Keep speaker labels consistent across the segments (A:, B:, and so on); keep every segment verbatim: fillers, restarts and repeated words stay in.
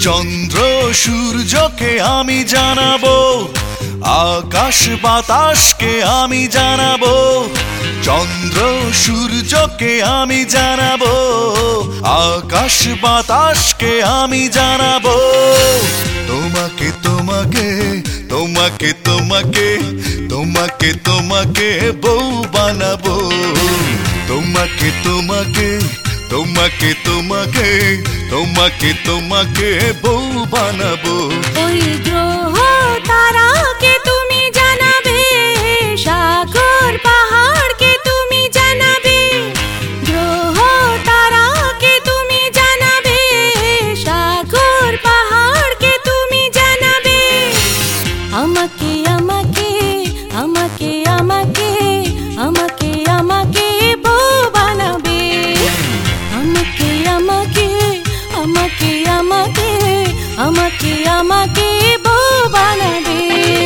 A: চন্দ্র সূর্যকে আমি জানাবো, আকাশ বাতাসকে আমি জানাবো। চন্দ্র সূর্যকে আমি জানাবো, আকাশ বাতাসকে আমি জানাবো। তোমাকে তোমাকে তোমাকে তোমাকে তোমাকে তোমাকে বউ বানাবো। তোমাকে তোমাকে তোমাকে তোমাকে তোমাকে তোমাকে বউ বানাবো।
B: ওই গ্রহ তারাকে তুমি জানাবে, সাগর পাহাড়কে তুমি জানাবে। গ্রহ তারাকে তুমি জানাবে, সাগর পাহাড়কে তুমি জানাবে। আমাকে আমাকে আমাকে আমাকে আমাকে আমাকে বউ বানাবে। আমাকে আমাকে আমাকে আমাকে আমাকে আমাকে বউ বানাবে।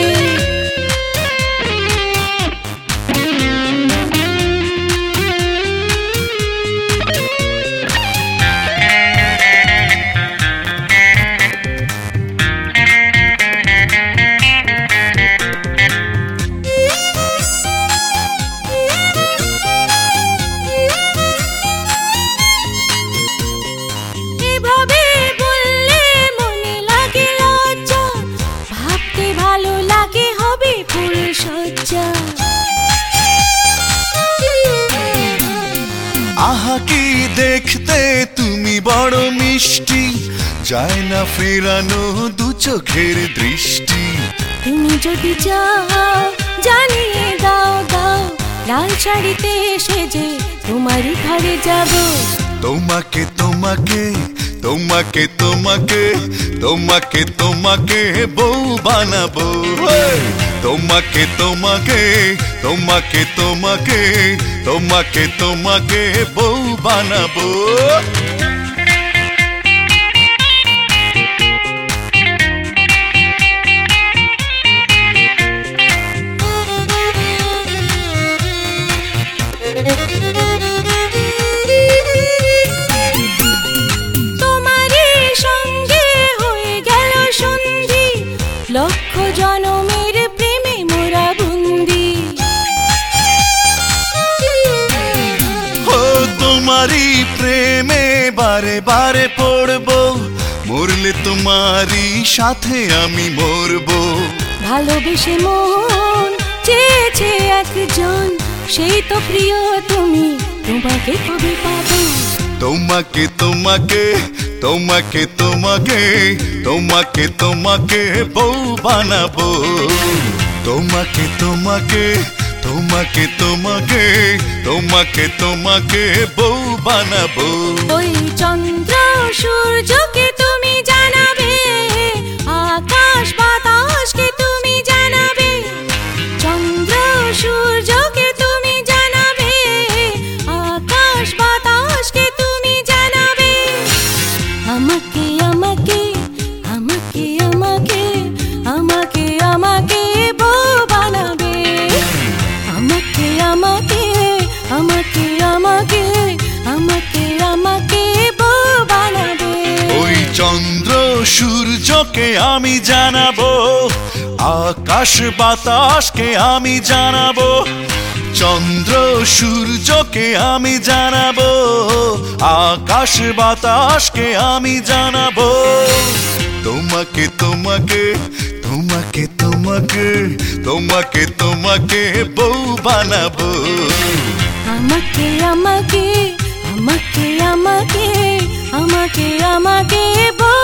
B: এভাবে বললে মনে লাগে লজ্জা, ভাবতে ভালো লাগে হবে ফুল সজ্জা।
A: আহা কি দেখতে তুমি বড় মিষ্টি, যায় না ফেরানো দু চোখের দৃষ্টি।
B: তুমি যদি চাও জানিয়ে দাও দাও, লাল শাড়িতে সেজে তোমারই ঘরে যাব।
A: তোমাকে তোমাকে তোমাকে তোমাকে তোমাকে তোমাকে বউ বানাবো। তোমাকে তোমাকে তোমাকে তোমাকে তোমাকে তোমাকে বউ বানাবো।
B: তোমারই সঙ্গে হয়ে গেল সন্ধি, লক্ষ জনমের প্রেমে মোরা বন্দি।
A: ও তোমারই প্রেমে বারে বারে পড়বো, মরলে তোমারই সাথে আমি মরবো।
B: ভালোবেসে মন চেয়েছে একজন, সেই তো প্রিয় তুমি, তোমাকে কবে পাবো।
A: তোমাকে তোমাকে তোমাকে তোমাকে তোমাকে তোমাকে বউ বানাবো। তোমাকে তোমাকে তোমাকে তোমাকে তোমাকে তোমাকে বউ বানাবো।
B: ওই চন্দ্র সূর্যকে তুমি জানাবে, আকাশ বাতাসকে তুমি জানাবে। চন্দ্র সূর্যকে তুমি জানাবে, আকাশ বাতাসকে তুমি জানাবে। আমাকে আমাকে আমাকে আমাকে আমাকে আমাকে বউ বানাবে। আমাকে আমাকে আমাকে আমাকে আমাকে আমাকে বউ বানাবে।
A: ওই চন্দ্র সূর্যকে আমি জানাবো, আকাশ বাতাসকে আমি জানাবো। চন্দ্র সূর্যকে আমি জানাবো, আকাশ বাতাসকে আমি জানাবো। তোমাকে তোমাকে তোমাকে তোমাকে তোমাকে তোমাকে বউ বানাবো।
B: আমাকে আমাকে আমাকে আমাকে আমাকে আমাকে বউ